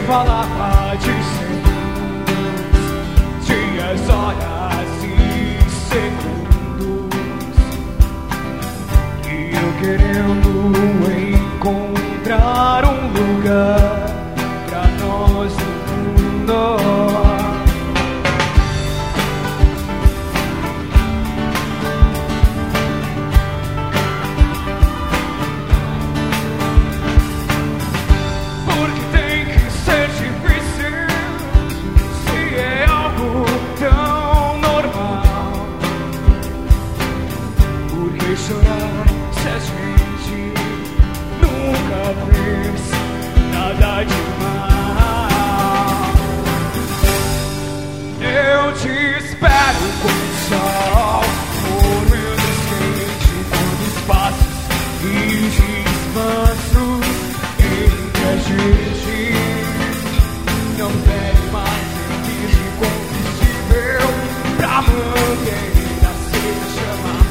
falava de segundos, dias, horas e segundos, e eu querendo encontrar um lugar pra nós no mundo. Chorar se a gente nunca fez nada de mal. Eu te espero com o sol por meu desquente, quando espaços e descansos entre a gente não tem mais serviço de combustível pra manter acesa a chama.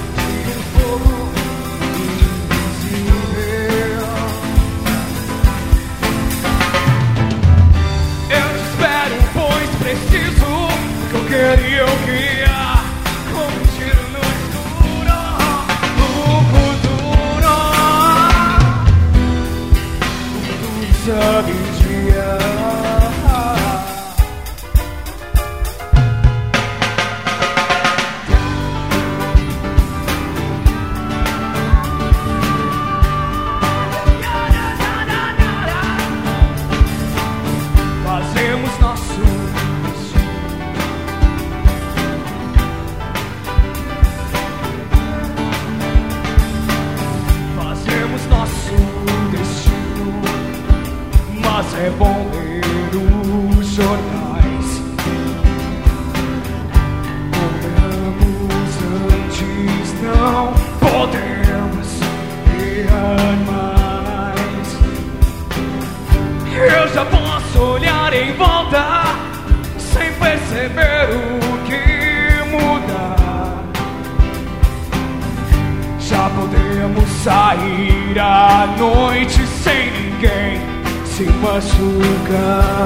Eu queria como um tiro no escuro, no futuro. O futuro sabe o dia. Fazemos nosso destino, mas é bom ler os jornais. Compramos antes, não podemos errar mais. Eu já posso olhar em volta sem perceber o que mudar. Já podemos sair à noite sem ninguém se machucar.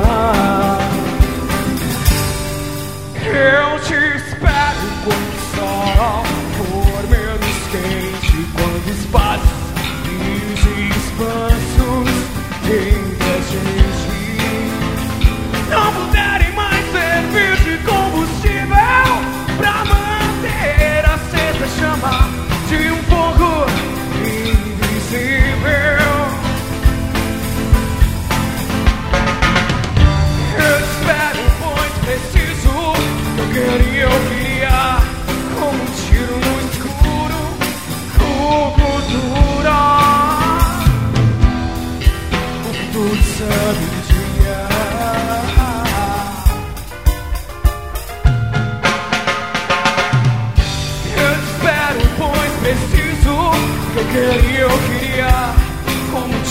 Eu te espero com o sol por menos quente, quando espaços e espaços entre a gente não puderem mais servir de combustível pra manter acesa a chama de um fogo invisível. Eu te espero, pois preciso. Eu queria como um tiro no escuro, o futuro. O futuro sabe o dia. Eu te espero, pois preciso. Eu queria como